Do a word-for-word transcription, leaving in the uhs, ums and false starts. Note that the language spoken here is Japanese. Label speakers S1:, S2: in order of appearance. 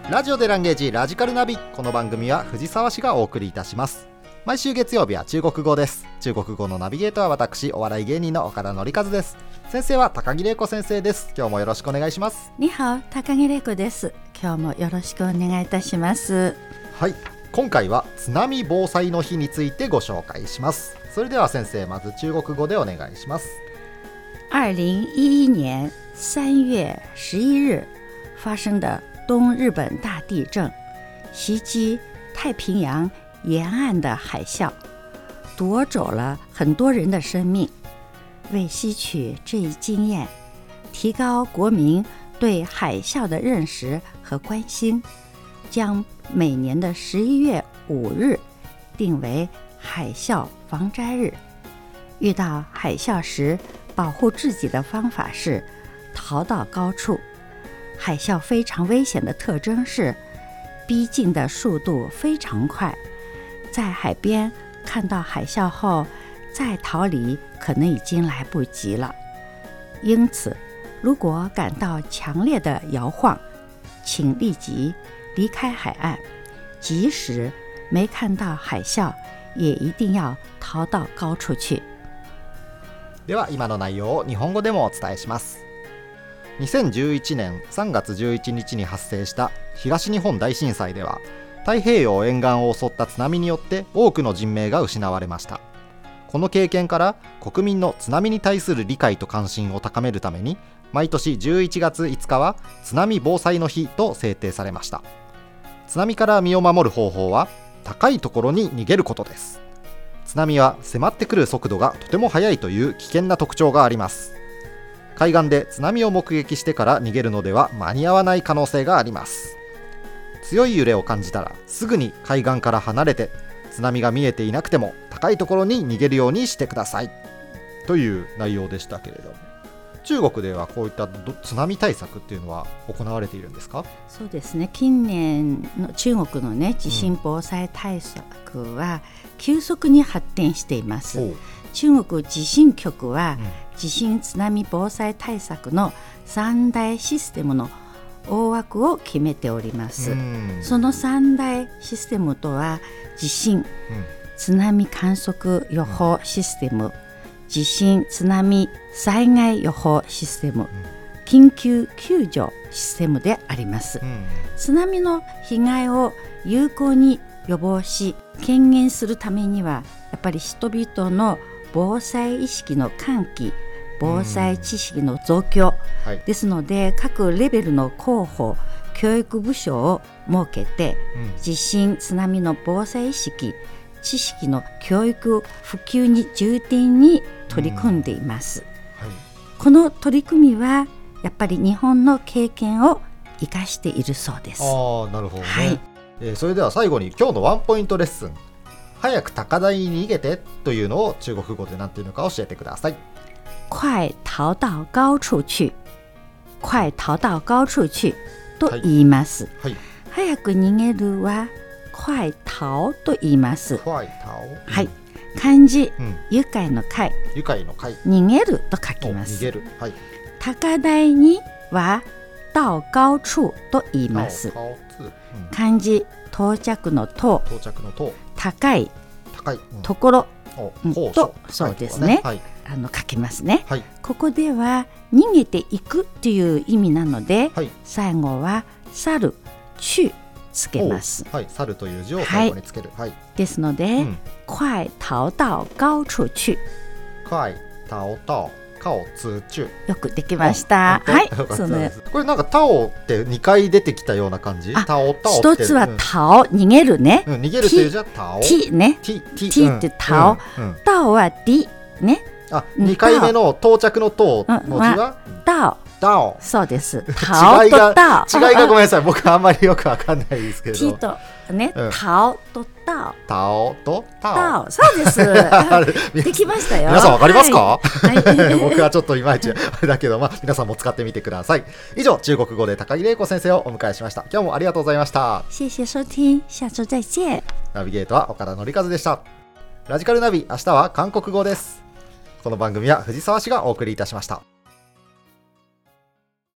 S1: ラジオでランゲージラジカルナビ。この番組は藤沢市がお送りいたします。毎週月曜日は中国語です。中国語のナビゲートは私、お笑い芸人の岡田典和です。先生は高木玲子先生です。今日もよろしくお願いします。
S2: にはお、高木玲子です。今日もよろしくお願いいたします。
S1: はい、今回は津波防災の日についてご紹介します。それでは先生、まず中国語でお願いします。
S2: 二零一一年三月十一日发生的东日本大地震，袭击太平洋沿岸的海啸，夺走了很多人的生命。为吸取这一经验，提高国民对海啸的认识和关心，将每年的十一月五日定为海啸防灾日。遇到海啸时，保护自己的方法是逃到高处。海啸非常危险的特征是逼近的速度非常快，在海边看到海啸后再逃离可能已经来不及了。因此，如果感到强烈的摇晃，请立即离开海岸，即使没看到海啸，也一定要逃到高处去。
S1: では今の内容を日本語でもお伝えします。にせんじゅういちねんさんがつじゅういちにちに発生した東日本大震災では、太平洋沿岸を襲った津波によって多くの人命が失われました。この経験から国民の津波に対する理解と関心を高めるために、毎年じゅういちがついつかは津波防災の日と制定されました。津波から身を守る方法は高いところに逃げることです。津波は迫ってくる速度がとても速いという危険な特徴があります。海岸で津波を目撃してから逃げるのでは間に合わない可能性があります。強い揺れを感じたらすぐに海岸から離れて、津波が見えていなくても高いところに逃げるようにしてくださいという内容でしたけれども、中国ではこういった津波対策っていうのは行われているんですか？
S2: そうですね、近年の中国の、ね、地震防災対策は急速に発展しています。うん、中国地震局は、うん地震津波防災対策の三大システムの大枠を決めております。その三大システムとは、地震、うん、津波観測予報システム、うん、地震津波災害予報システム、うん、緊急救助システムであります。うん、津波の被害を有効に予防し軽減するためには、やっぱり人々の防災意識の喚起、防災知識の増強、はい、ですので、各レベルの広報教育部署を設けて、うん、地震津波の防災意識知識の教育普及に重点に取り組んでいます。はい、この取り組みはやっぱり日本の経験を生かしているそうです。
S1: あ、なるほどね。はい、えー、それでは最後に今日のワンポイントレッスン、早く高台に逃げてというのを中国語で何ていうのか教えてください。
S2: 快逃到高處去、快逃到高處去と言います。はいはい、早く逃げるは快逃と言います。
S1: 快逃、
S2: はい、漢字、うん、愉快の快、
S1: 愉快の快、
S2: 逃げると書きます。
S1: 逃げる、はい、
S2: 高台には到高處と言います。うん、漢字到着の到、
S1: 到着の到、
S2: 高い、
S1: 高い、うん、
S2: ところ、
S1: うん、
S2: と、そうですね。はい、あの書きますね。はい、ここでは逃げていくという意味なので、はい、最後は去る、去つけます。
S1: はい、去るという字を最後につける。はい、
S2: ですので、うん、快逃到高處去、
S1: 快逃到高處去、
S2: よくできました。はい、
S1: そのこれなんかタオってにかい出てきたような感じ。タオタオって
S2: 一つはタオ、うん、逃げるね、
S1: うん、逃げるという字はタオ、
S2: T ね、
S1: T,
S2: T, T ってタオ、うんうん、タオは D ね。
S1: あ、にかいめの到着の到の字は
S2: タオ、
S1: タオ、
S2: そうです。タオとタオ、
S1: 違いがごめんなさい、僕あんまりよくわかんないですけど。
S2: T とね、うん、タオとタオ、
S1: タオとタオ、
S2: タオ、そうです。できましたよ。
S1: 皆さんわかりますか？
S2: はいはい、
S1: 僕はちょっといまいちあれだけど、まあ、皆さんも使ってみてください。以上、中国語で高木玲子先生をお迎えしました。今日もありがとうございました。
S2: 謝謝收聽、下周再見。
S1: ナビゲートは岡田典和でした。ラジカルナビ、明日は韓国語です。この番組は藤沢市がお送りいたしました。